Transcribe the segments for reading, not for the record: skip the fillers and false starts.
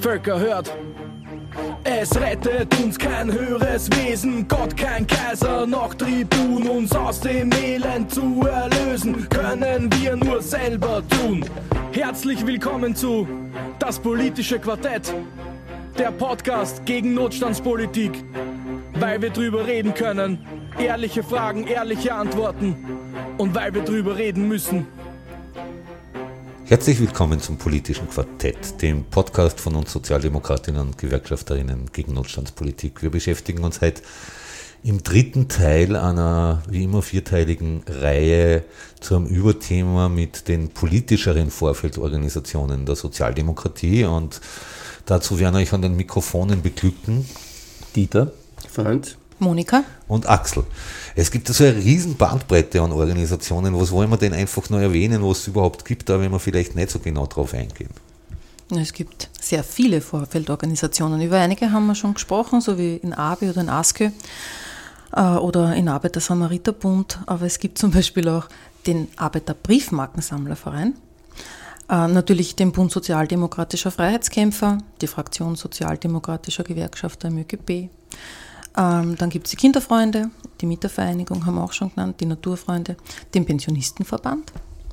Völker hört. Es rettet uns kein höheres Wesen, Gott kein Kaiser, noch Tribun. Uns aus dem Elend zu erlösen, können wir nur selber tun. Herzlich willkommen zu Das politische Quartett, der Podcast gegen Notstandspolitik. Weil wir drüber reden können, ehrliche Fragen, ehrliche Antworten und weil wir drüber reden müssen. Herzlich willkommen zum politischen Quartett, dem Podcast von uns Sozialdemokratinnen und Gewerkschafterinnen gegen Notstandspolitik. Wir beschäftigen uns heute im dritten Teil einer wie immer vierteiligen Reihe zu einem Überthema mit den politischeren Vorfeldorganisationen der Sozialdemokratie, und dazu werden euch an den Mikrofonen beglücken Dieter, Franz, Monika und Axel. Es gibt also eine riesen Bandbreite an Organisationen. Was wollen wir denn einfach nur erwähnen, was es überhaupt gibt, da wenn wir vielleicht nicht so genau drauf eingehen? Es gibt sehr viele Vorfeldorganisationen. Über einige haben wir schon gesprochen, so wie in ABE oder in ASKÖ oder in Arbeiter-Samariter-Bund. Aber es gibt zum Beispiel auch den Arbeiter-Briefmarkensammlerverein, natürlich den Bund Sozialdemokratischer Freiheitskämpfer, die Fraktion Sozialdemokratischer Gewerkschafter im ÖGB. Dann gibt es die Kinderfreunde, die Mietervereinigung haben wir auch schon genannt, die Naturfreunde, den Pensionistenverband,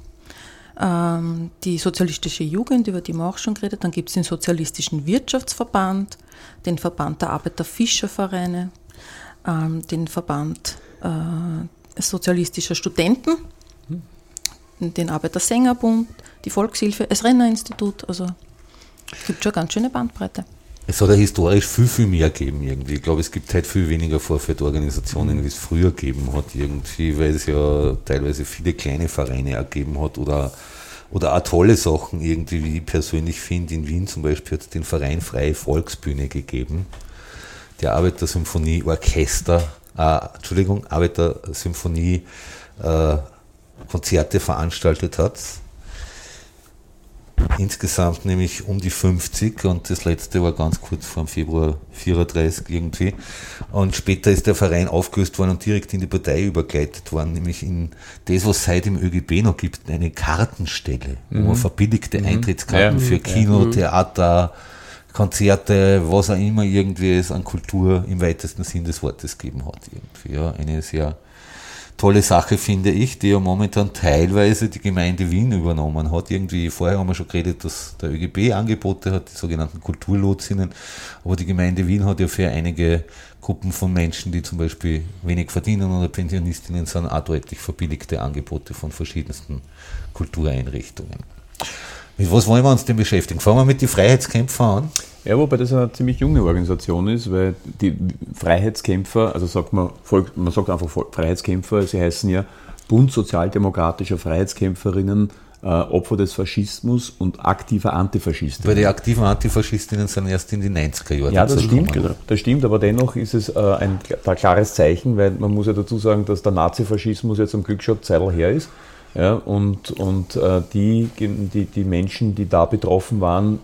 die sozialistische Jugend, über die wir auch schon geredet haben. Dann gibt es den sozialistischen Wirtschaftsverband, den Verband der Arbeiter-Fischervereine, den Verband sozialistischer Studenten, den Arbeiter-Sängerbund, die Volkshilfe, das Renner-Institut. Also es gibt schon eine ganz schöne Bandbreite. Es hat ja historisch viel mehr gegeben irgendwie. Ich glaube, es gibt halt viel weniger Vorfeldorganisationen, wie es früher gegeben hat irgendwie, weil es ja teilweise viele kleine Vereine auch gegeben hat oder auch tolle Sachen irgendwie, wie ich persönlich finde. In Wien zum Beispiel hat es den Verein Freie Volksbühne gegeben, der Arbeitersymphonie Konzerte veranstaltet hat. Insgesamt nämlich um die 50, und das letzte war ganz kurz vor dem Februar 34 irgendwie. Und später ist der Verein aufgelöst worden und direkt in die Partei übergeleitet worden, nämlich in das, was es heute im ÖGB noch gibt, eine Kartenstelle, wo man verbilligte Eintrittskarten für Kino, Theater, Konzerte, was auch immer irgendwie es an Kultur im weitesten Sinn des Wortes gegeben hat. Irgendwie, ja, eine sehr tolle Sache, finde ich, die ja momentan teilweise die Gemeinde Wien übernommen hat. Irgendwie, vorher haben wir schon geredet, dass der ÖGB Angebote hat, die sogenannten Kulturlotsinnen, aber die Gemeinde Wien hat ja für einige Gruppen von Menschen, die zum Beispiel wenig verdienen oder Pensionistinnen sind, auch deutlich verbilligte Angebote von verschiedensten Kultureinrichtungen. Mit was wollen wir uns denn beschäftigen? Fangen wir mit den Freiheitskämpfern an. Ja, wobei das eine ziemlich junge Organisation ist, weil die Freiheitskämpfer, also man sagt einfach Freiheitskämpfer, sie heißen ja Bund Sozialdemokratischer Freiheitskämpferinnen, Opfer des Faschismus und aktiver Antifaschistinnen. Weil die aktiven Antifaschistinnen sind erst in die 90er Jahre. Ja, das stimmt, genau. Das stimmt, aber dennoch ist es ein klares Zeichen, weil man muss ja dazu sagen, dass der Nazifaschismus jetzt zum Glück schon eine Zeit her ist. Ja, und die Menschen, die da betroffen waren,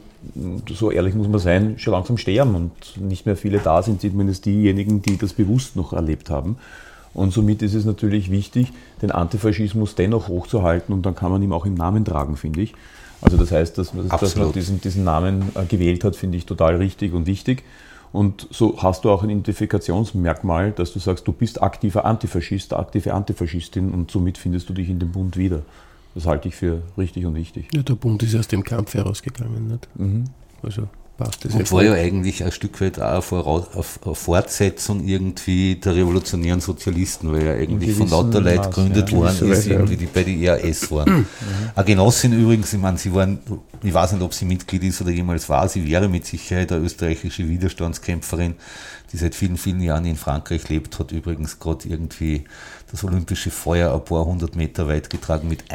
so ehrlich muss man sein, schon langsam sterben und nicht mehr viele da sind, zumindest diejenigen, die das bewusst noch erlebt haben. Und somit ist es natürlich wichtig, den Antifaschismus dennoch hochzuhalten, und dann kann man ihm auch im Namen tragen, finde ich. Also das heißt, dass man diesen Namen gewählt hat, finde ich total richtig und wichtig. Und so hast du auch ein Identifikationsmerkmal, dass du sagst, du bist aktiver Antifaschist, aktive Antifaschistin, und somit findest du dich in dem Bund wieder. Das halte ich für richtig und wichtig. Ja, der Bund ist aus dem Kampf herausgegangen, nicht? Also passt das. Und war ja eigentlich ein Stück weit auch eine Fortsetzung irgendwie der revolutionären Sozialisten, weil ja eigentlich von lauter Leuten gegründet worden ist, irgendwie die bei der ERS waren. Eine Genossin übrigens, ich meine, ich weiß nicht, ob sie Mitglied ist oder jemals war, sie wäre mit Sicherheit eine österreichische Widerstandskämpferin, die seit vielen, vielen Jahren in Frankreich lebt, hat übrigens gerade irgendwie das olympische Feuer ein paar hundert Meter weit getragen mit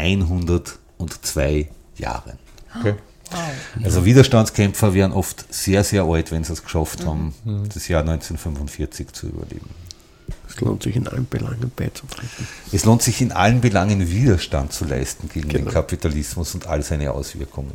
102 Jahren. Okay. Also Widerstandskämpfer werden oft sehr, sehr alt, wenn sie es geschafft haben, das Jahr 1945 zu überleben. Es lohnt sich in allen Belangen beizutreten. Es lohnt sich in allen Belangen Widerstand zu leisten gegen den Kapitalismus und all seine Auswirkungen.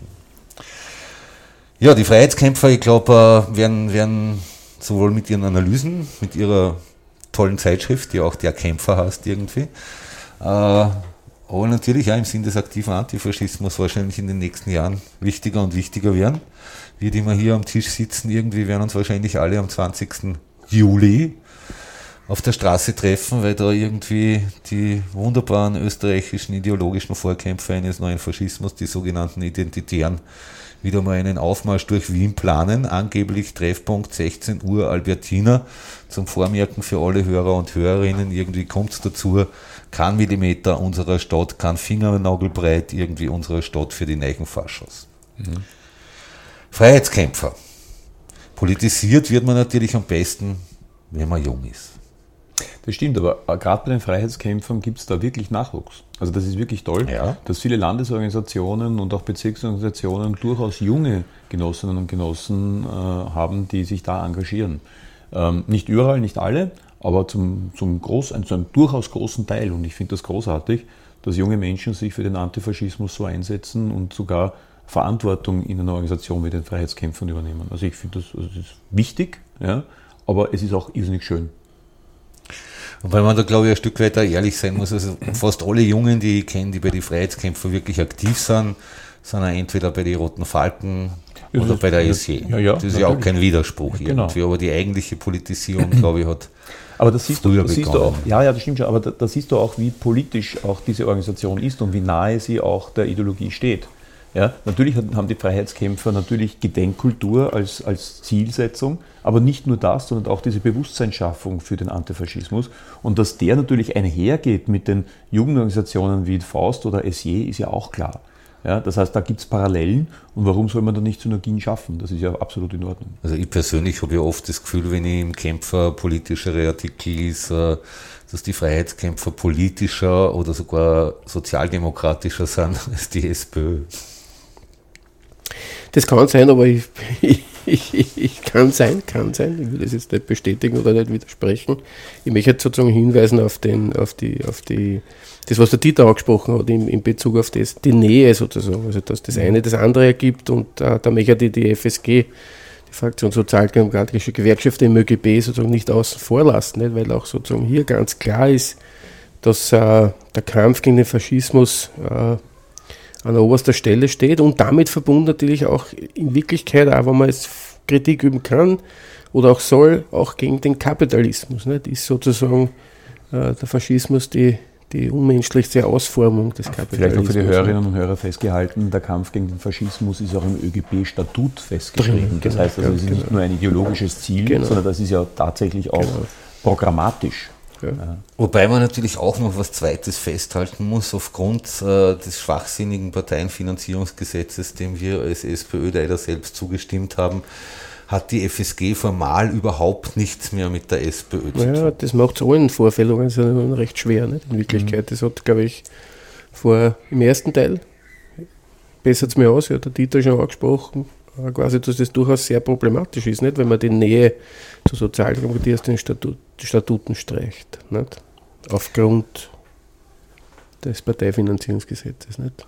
Ja, die Freiheitskämpfer, ich glaube, werden sowohl mit ihren Analysen, mit ihrer tollen Zeitschrift, die auch der Kämpfer heißt irgendwie, aber natürlich auch im Sinn des aktiven Antifaschismus wahrscheinlich in den nächsten Jahren wichtiger und wichtiger werden. Wir, die wir hier am Tisch sitzen, irgendwie werden uns wahrscheinlich alle am 20. Juli auf der Straße treffen, weil da irgendwie die wunderbaren österreichischen ideologischen Vorkämpfer eines neuen Faschismus, die sogenannten Identitären, wieder mal einen Aufmarsch durch Wien planen. Angeblich Treffpunkt 16 Uhr Albertina. Zum Vormerken für alle Hörer und Hörerinnen, irgendwie kommt es dazu, kein Millimeter unserer Stadt, kein Fingernagelbreit irgendwie unserer Stadt für die neuen Faschos. Freiheitskämpfer. Politisiert wird man natürlich am besten, wenn man jung ist. Das stimmt, aber gerade bei den Freiheitskämpfern gibt es da wirklich Nachwuchs. Also das ist wirklich toll, dass viele Landesorganisationen und auch Bezirksorganisationen durchaus junge Genossinnen und Genossen haben, die sich da engagieren. Nicht überall, nicht alle, aber zu einem durchaus großen Teil. Und ich finde das großartig, dass junge Menschen sich für den Antifaschismus so einsetzen und sogar Verantwortung in einer Organisation mit den Freiheitskämpfern übernehmen. Also ich finde das ist wichtig, ja, aber es ist auch irrsinnig schön. Und weil man da, glaube ich, ein Stück weiter ehrlich sein muss, also fast alle Jungen, die ich kenne, die bei den Freiheitskämpfern wirklich aktiv sind ja entweder bei den Roten Falken oder bei der SE. Das ist ja auch kein Widerspruch irgendwie, aber die eigentliche Politisierung, glaube ich, hat aber das siehst früher du begonnen. auch, ja, das stimmt schon, aber da siehst du auch, wie politisch auch diese Organisation ist und wie nahe sie auch der Ideologie steht. Ja, natürlich haben die Freiheitskämpfer natürlich Gedenkkultur als Zielsetzung, aber nicht nur das, sondern auch diese Bewusstseinsschaffung für den Antifaschismus. Und dass der natürlich einhergeht mit den Jugendorganisationen wie Faust oder SJ, ist ja auch klar. Ja, das heißt, da gibt es Parallelen und warum soll man da nicht Synergien schaffen? Das ist ja absolut in Ordnung. Also ich persönlich habe ja oft das Gefühl, wenn ich im Kämpfer politischere Artikel lese, dass die Freiheitskämpfer politischer oder sogar sozialdemokratischer sind als die SPÖ. Das kann sein, aber ich kann sein. Ich will das jetzt nicht bestätigen oder nicht widersprechen. Ich möchte sozusagen hinweisen auf das, was der Dieter angesprochen hat, in Bezug auf die Nähe sozusagen. Also, dass das eine das andere ergibt und da möchte ich die FSG, die Fraktion Sozialdemokratische Gewerkschaften im ÖGB sozusagen nicht außen vor lassen, nicht? Weil auch sozusagen hier ganz klar ist, dass der Kampf gegen den Faschismus an oberster Stelle steht und damit verbunden natürlich auch in Wirklichkeit, auch wenn man jetzt Kritik üben kann oder auch soll, auch gegen den Kapitalismus. Nicht? Ist sozusagen der Faschismus die unmenschlichste Ausformung des Kapitalismus. Vielleicht noch für die Hörerinnen und Hörer festgehalten, der Kampf gegen den Faschismus ist auch im ÖGB-Statut festgeschrieben. Das heißt, also, es ist nicht nur ein ideologisches Ziel, sondern das ist ja tatsächlich auch programmatisch. Ja. Wobei man natürlich auch noch was Zweites festhalten muss, aufgrund des schwachsinnigen Parteienfinanzierungsgesetzes, dem wir als SPÖ leider selbst zugestimmt haben, hat die FSG formal überhaupt nichts mehr mit der SPÖ zu tun. Ja, das macht es allen Vorfällungen recht schwer, nicht? In Wirklichkeit. Das hat, glaube ich, im ersten Teil, bessert es mir aus, hat der Dieter schon angesprochen, quasi, dass das durchaus sehr problematisch ist, nicht? Wenn man die Nähe zur Sozialdemokratie aus den Statuten streicht, nicht? Aufgrund des Parteifinanzierungsgesetzes. Nicht?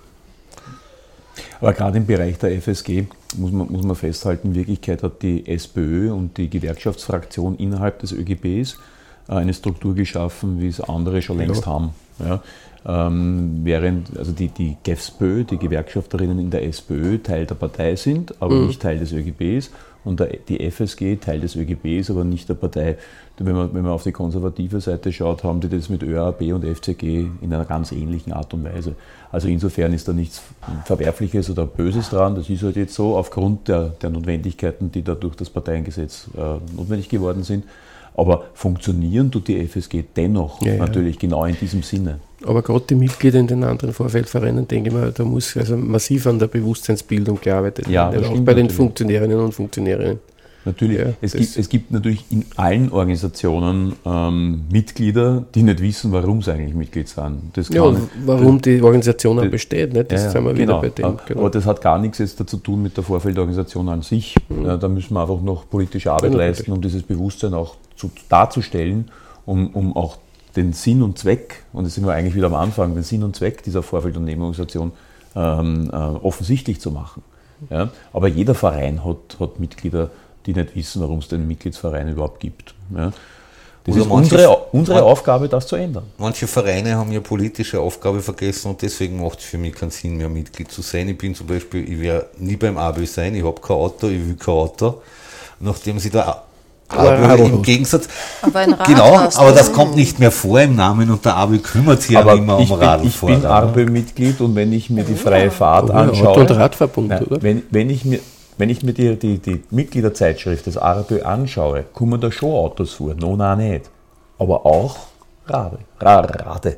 Aber gerade im Bereich der FSG muss man festhalten, in Wirklichkeit hat die SPÖ und die Gewerkschaftsfraktion innerhalb des ÖGBs eine Struktur geschaffen, wie es andere schon längst haben. Ja. Während also die GEFSPÖ, die Gewerkschafterinnen in der SPÖ, Teil der Partei sind, aber nicht Teil des ÖGBs und die FSG Teil des ÖGBs, aber nicht der Partei. Wenn man auf die konservative Seite schaut, haben die das mit ÖAB und FCG in einer ganz ähnlichen Art und Weise. Also insofern ist da nichts Verwerfliches oder Böses dran, das ist halt jetzt so, aufgrund der Notwendigkeiten, die da durch das Parteiengesetz notwendig geworden sind. Aber funktionieren tut die FSG dennoch natürlich genau in diesem Sinne. Aber gerade die Mitglieder in den anderen Vorfeldvereinen, denke ich mal, da muss also massiv an der Bewusstseinsbildung gearbeitet werden. Auch bei den Funktionärinnen und Funktionärinnen. Natürlich. Ja, es gibt natürlich in allen Organisationen Mitglieder, die nicht wissen, warum sie eigentlich Mitglied sind. Warum die Organisation besteht. Nicht? Das sind wir wieder bei dem. Genau. Aber das hat gar nichts jetzt dazu tun mit der Vorfeldorganisation an sich. Ja, da müssen wir einfach noch politische Arbeit leisten, um dieses Bewusstsein auch darzustellen, um auch den Sinn und Zweck, und das sind wir eigentlich wieder am Anfang, den Sinn und Zweck dieser Vorfeld- und Nebenorganisation offensichtlich zu machen. Ja? Aber jeder Verein hat Mitglieder, die nicht wissen, warum es den Mitgliedsverein überhaupt gibt. Ja? Das Oder ist unsere Aufgabe, das zu ändern. Manche Vereine haben ihre politische Aufgabe vergessen und deswegen macht es für mich keinen Sinn mehr, Mitglied zu sein. Ich bin zum Beispiel, ich werde nie beim ABÖ sein, ich habe kein Auto, ich will kein Auto. Nachdem sie da ABÖ im Gegensatz... Aber ein Rad genau, hast aber du. das kommt nicht mehr vor im Namen und der ABÖ kümmert sich ja immer um Radlfahrer. Ich bin ABÖ-Mitglied und wenn ich mir die freie Fahrt anschaue... Auto- und Radverbund, nein, oder? Wenn ich mir die Mitgliederzeitschrift des ABÖ anschaue, kommen da schon Autos vor, nein, nicht. Aber auch Räder.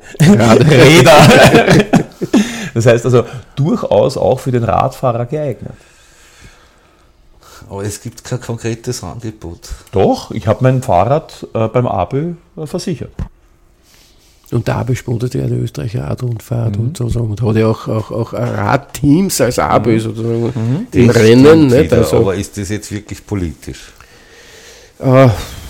Das heißt also durchaus auch für den Radfahrer geeignet. Aber es gibt kein konkretes Angebot. Doch, ich habe mein Fahrrad beim ABÖ versichert. Und der ABÖ sponsert ja eine Österreicher Radrundfahrt und so und hat ja auch Radteams als ABÖ sozusagen im Das Rennen. stimmt Nicht? wieder, Also, aber ist das jetzt wirklich politisch? kann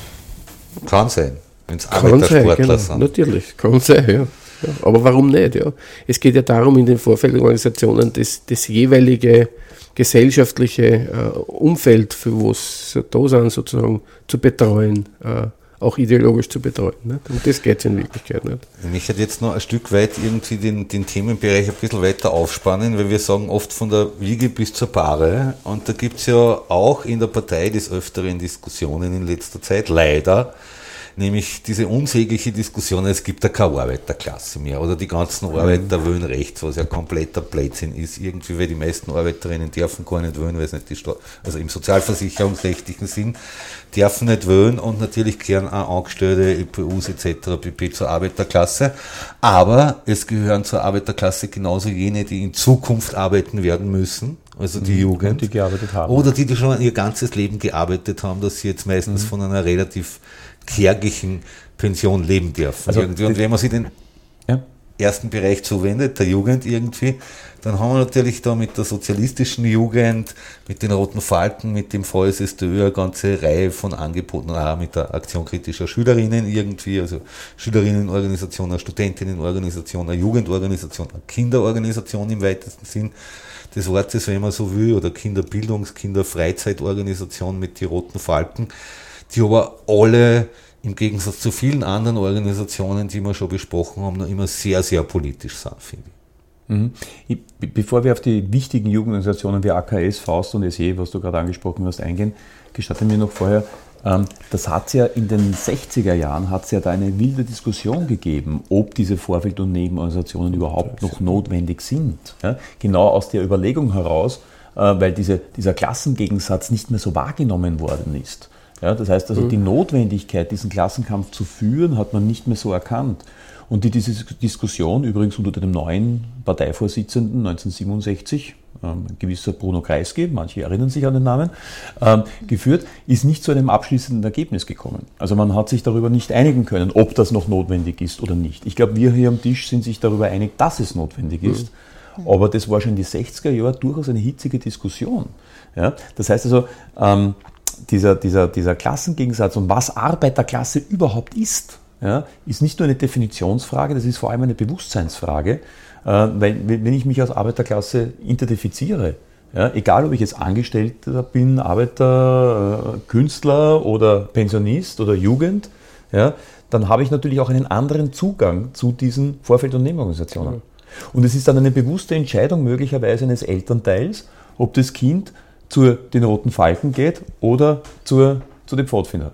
Kann sein, wenn es sein, Arbeitersportler genau, sind. natürlich, kann sein, ja. Ja, aber warum nicht? Ja? Es geht ja darum, in den Vorfeldorganisationen das jeweilige gesellschaftliche Umfeld, für was sie da sind, sozusagen zu betreuen, auch ideologisch zu betreuen. Nicht? Und das geht es in Wirklichkeit nicht. Ich hätte jetzt noch ein Stück weit irgendwie den Themenbereich ein bisschen weiter aufspannen, weil wir sagen oft von der Wiege bis zur Bahre und da gibt es ja auch in der Partei des Öfteren Diskussionen in letzter Zeit, leider, nämlich diese unsägliche Diskussion, es gibt ja keine Arbeiterklasse mehr oder die ganzen Arbeiter wählen rechts, was ja kompletter Blödsinn ist, irgendwie, weil die meisten Arbeiterinnen dürfen gar nicht wählen, weil es nicht also im sozialversicherungsrechtlichen Sinn dürfen nicht wählen und natürlich gehören auch Angestellte, EPUs etc. pp. Zur Arbeiterklasse, aber es gehören zur Arbeiterklasse genauso jene, die in Zukunft arbeiten werden müssen, also die Jugend, die gearbeitet haben. oder die schon ihr ganzes Leben gearbeitet haben, dass sie jetzt meistens von einer relativ kärglichen Pension leben dürfen. Also irgendwie. Und wenn man sich den ersten Bereich zuwendet, der Jugend irgendwie, dann haben wir natürlich da mit der sozialistischen Jugend, mit den Roten Falken, mit dem VSSDÖ eine ganze Reihe von Angeboten, auch mit der Aktion kritischer Schülerinnen irgendwie, also Schülerinnenorganisation, eine Studentinnenorganisation, eine Jugendorganisation, eine Kinderorganisation im weitesten Sinn des Wortes, wenn man so will, oder Kinderfreizeitorganisation mit die Roten Falken, die aber alle im Gegensatz zu vielen anderen Organisationen, die wir schon besprochen haben, noch immer sehr, sehr politisch sind, finde ich. Bevor wir auf die wichtigen Jugendorganisationen wie AKS, Faust und SE, was du gerade angesprochen hast, eingehen, gestatte mir noch vorher, das hat es ja in den 60er Jahren hat es ja da eine wilde Diskussion gegeben, ob diese Vorfeld- und Nebenorganisationen überhaupt noch notwendig sind. Ja? Genau aus der Überlegung heraus, weil dieser Klassengegensatz nicht mehr so wahrgenommen worden ist. Ja, das heißt also, die Notwendigkeit, diesen Klassenkampf zu führen, hat man nicht mehr so erkannt. Und diese Diskussion, übrigens unter dem neuen Parteivorsitzenden 1967, ein gewisser Bruno Kreisky, manche erinnern sich an den Namen, geführt, ist nicht zu einem abschließenden Ergebnis gekommen. Also man hat sich darüber nicht einigen können, ob das noch notwendig ist oder nicht. Ich glaube, wir hier am Tisch sind sich darüber einig, dass es notwendig ist. Aber das war schon in den 60er Jahren durchaus eine hitzige Diskussion. Ja, das heißt also, dieser Klassengegensatz und was Arbeiterklasse überhaupt ist, ja, ist nicht nur eine Definitionsfrage, das ist vor allem eine Bewusstseinsfrage, weil wenn ich mich als Arbeiterklasse identifiziere, ja, egal ob ich jetzt Angestellter bin, Arbeiter, Künstler oder Pensionist oder Jugend, ja, dann habe ich natürlich auch einen anderen Zugang zu diesen Vorfeld- und Nebenorganisationen. Und es ist dann eine bewusste Entscheidung möglicherweise eines Elternteils, ob das Kind zu den Roten Falken geht oder zu den Pfadfinder.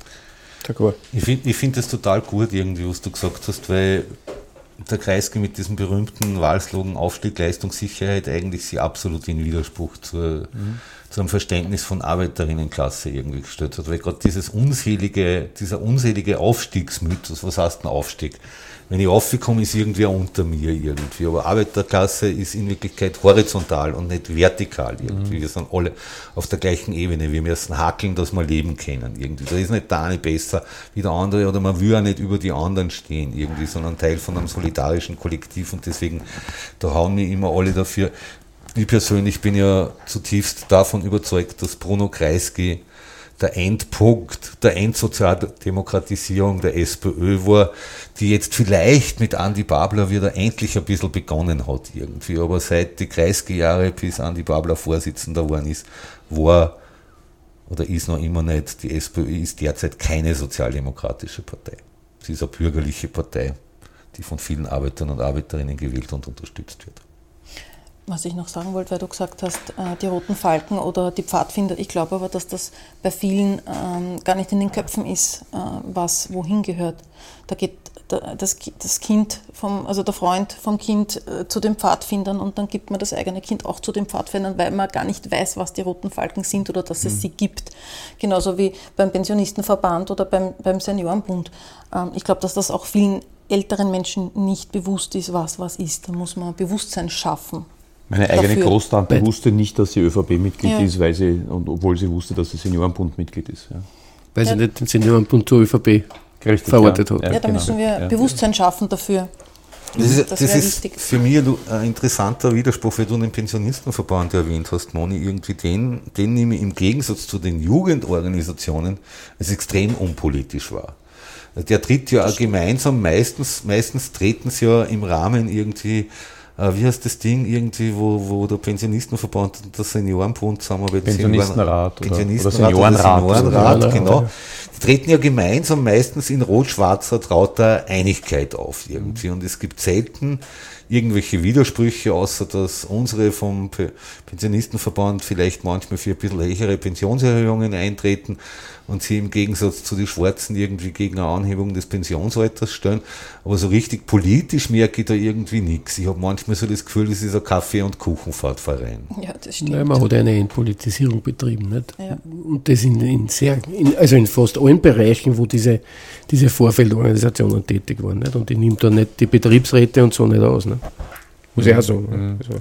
Ich finde das total gut, irgendwie, was du gesagt hast, weil der Kreisky mit diesem berühmten Wahlslogan Aufstieg, Leistung, Sicherheit eigentlich sie absolut in Widerspruch zu einem Verständnis von Arbeiterinnenklasse irgendwie gestellt hat, weil gerade dieser unselige Aufstiegsmythos, was heißt ein Aufstieg? Wenn ich aufkomme, ist irgendwer unter mir irgendwie, aber Arbeiterklasse ist in Wirklichkeit horizontal und nicht vertikal irgendwie. Wir sind alle auf der gleichen Ebene, wir müssen hackeln, dass wir leben können irgendwie. Da ist nicht der eine besser wie der andere oder man will auch nicht über die anderen stehen irgendwie, sondern Teil von einem solidarischen Kollektiv und deswegen, da hauen mich immer alle dafür. Ich persönlich bin ja zutiefst davon überzeugt, dass Bruno Kreisky der Endpunkt der Endsozialdemokratisierung der SPÖ war, die jetzt vielleicht mit Andi Babler wieder endlich ein bisschen begonnen hat irgendwie. Aber seit die Kreisky-Jahre, bis Andi Babler Vorsitzender geworden ist, war oder ist noch immer nicht, die SPÖ ist derzeit keine sozialdemokratische Partei. Sie ist eine bürgerliche Partei, die von vielen Arbeitern und Arbeiterinnen gewählt und unterstützt wird. Was ich noch sagen wollte, weil du gesagt hast, die Roten Falken oder die Pfadfinder, ich glaube aber, dass das bei vielen gar nicht in den Köpfen ist, was wohin gehört. Da geht das Kind also der Freund vom Kind zu den Pfadfindern und dann gibt man das eigene Kind auch zu den Pfadfindern, weil man gar nicht weiß, was die Roten Falken sind oder dass es sie gibt. Genauso wie beim Pensionistenverband oder beim Seniorenbund. Ich glaube, dass das auch vielen älteren Menschen nicht bewusst ist, was ist. Da muss man Bewusstsein schaffen. Meine eigene Großtante wusste nicht, dass sie ÖVP-Mitglied ist, obwohl sie wusste, dass sie Seniorenbund-Mitglied ist. Ja. Weil sie nicht den Seniorenbund zur ÖVP verortet hat. Ja, da müssen wir Bewusstsein schaffen dafür. Das ist für mich ein interessanter Widerspruch, weil du den Pensionistenverband erwähnt hast, Moni, irgendwie den nehme ich im Gegensatz zu den Jugendorganisationen als extrem unpolitisch wahr. Der tritt ja auch gemeinsam, meistens treten sie ja im Rahmen irgendwie, wie heißt das Ding, irgendwie, wo der Pensionistenverband und der Seniorenbund zusammenarbeiten. Pensionistenrat oder Seniorenrat, genau. Die treten ja gemeinsam meistens in rot-schwarzer, trauter Einigkeit auf irgendwie. Und es gibt selten irgendwelche Widersprüche, außer dass unsere vom Pensionistenverband vielleicht manchmal für ein bisschen höhere Pensionserhöhungen eintreten und sie im Gegensatz zu den Schwarzen irgendwie gegen eine Anhebung des Pensionsalters stellen. Aber so richtig politisch merke ich da irgendwie nichts. Ich habe manchmal so das Gefühl, das ist ein Kaffee- und Kuchenfahrtverein. Ja, das stimmt. Nein, man hat eine Entpolitisierung betrieben. Nicht? Ja. Und das in fast allen Bereichen, wo diese Vorfeldorganisationen tätig waren. Nicht? Und die nimmt da nicht die Betriebsräte und so nicht aus. Nicht? Muss ich auch sagen. Also.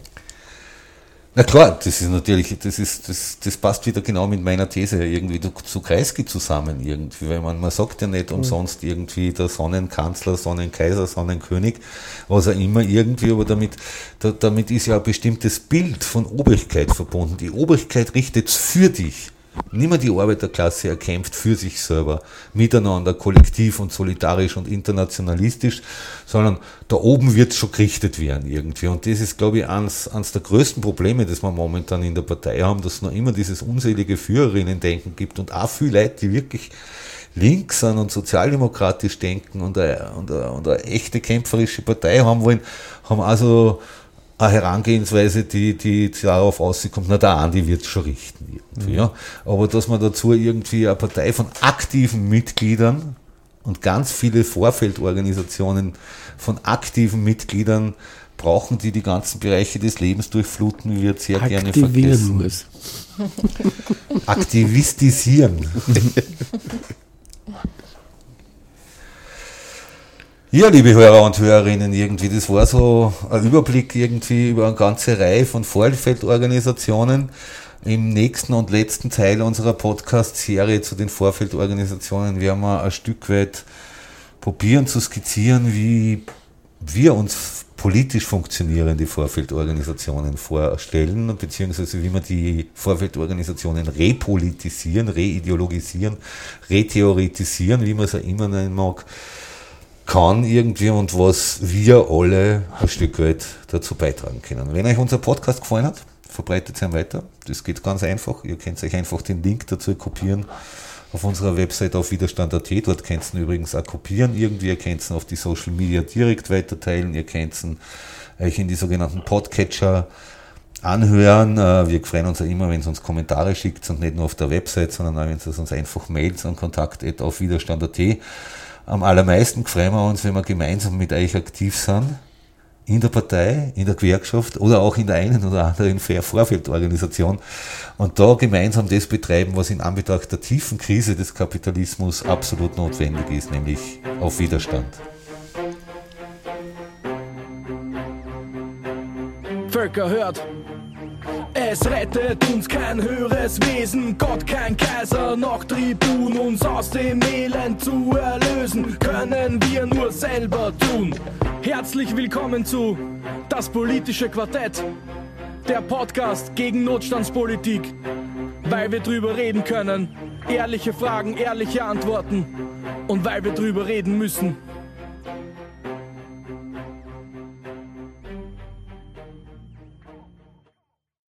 Na klar, das ist natürlich, das passt wieder genau mit meiner These irgendwie zu Kreisky zusammen irgendwie, weil man sagt ja nicht umsonst irgendwie der Sonnenkanzler, Sonnenkaiser, Sonnenkönig, was auch immer irgendwie, aber damit ist ja ein bestimmtes Bild von Obrigkeit verbunden. Die Obrigkeit richtet für dich. Nicht mehr die Arbeiterklasse erkämpft für sich selber, miteinander, kollektiv und solidarisch und internationalistisch, sondern da oben wird es schon gerichtet werden irgendwie. Und das ist, glaube ich, eines der größten Probleme, das wir momentan in der Partei haben, dass es noch immer dieses unselige Führerinnen-Denken gibt und auch viele Leute, die wirklich links sind und sozialdemokratisch denken und eine echte kämpferische Partei haben wollen, haben also eine Herangehensweise, die darauf auskommt, na der Andi wird es schon richten irgendwie, ja. Aber dass man dazu irgendwie eine Partei von aktiven Mitgliedern und ganz viele Vorfeldorganisationen von aktiven Mitgliedern brauchen, die ganzen Bereiche des Lebens durchfluten, wird sehr gerne vergessen. Muss. Aktivistisieren. Ja, liebe Hörer und Hörerinnen, irgendwie, das war so ein Überblick irgendwie über eine ganze Reihe von Vorfeldorganisationen. Im nächsten und letzten Teil unserer Podcast-Serie zu den Vorfeldorganisationen werden wir ein Stück weit probieren zu skizzieren, wie wir uns politisch funktionierende Vorfeldorganisationen vorstellen, beziehungsweise wie wir die Vorfeldorganisationen repolitisieren, reideologisieren, retheoretisieren, wie man es auch immer nennen mag, kann irgendwie und was wir alle ein Stück weit dazu beitragen können. Wenn euch unser Podcast gefallen hat, verbreitet es ihn weiter. Das geht ganz einfach. Ihr könnt euch einfach den Link dazu kopieren auf unserer Website auf widerstand.at. Dort könnt ihr ihn übrigens auch kopieren irgendwie. Ihr könnt ihn auf die Social Media direkt weiterteilen. Ihr könnt ihn euch in die sogenannten Podcatcher anhören. Wir freuen uns auch immer, wenn ihr uns Kommentare schickt und nicht nur auf der Website, sondern auch, wenn ihr uns einfach mailt an kontakt@aufwiderstand.at. Am allermeisten freuen wir uns, wenn wir gemeinsam mit euch aktiv sind, in der Partei, in der Gewerkschaft oder auch in der einen oder anderen Vorfeldorganisation und da gemeinsam das betreiben, was in Anbetracht der tiefen Krise des Kapitalismus absolut notwendig ist, nämlich auf Widerstand. Völker hört! Es rettet uns kein höheres Wesen, Gott kein Kaiser, noch Tribun, uns aus dem Elend zu erlösen, können wir nur selber tun. Herzlich willkommen zu Das politische Quartett, der Podcast gegen Notstandspolitik, weil wir drüber reden können, ehrliche Fragen, ehrliche Antworten und weil wir drüber reden müssen.